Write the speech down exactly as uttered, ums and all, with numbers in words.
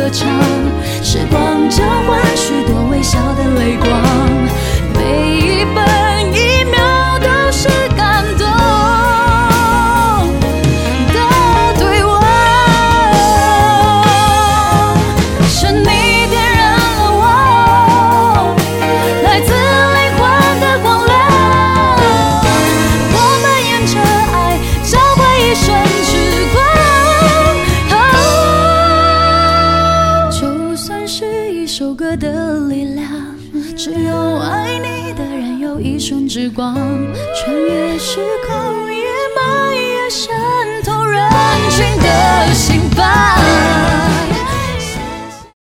歌唱，时光交换许多微小的泪光，每一分一秒都是感动的对望。是你点燃了我来自灵魂的光亮，我们沿着爱交汇一瞬之光。就算是一首歌的力量，只有爱你的人有一瞬之光，穿越时空也漫越想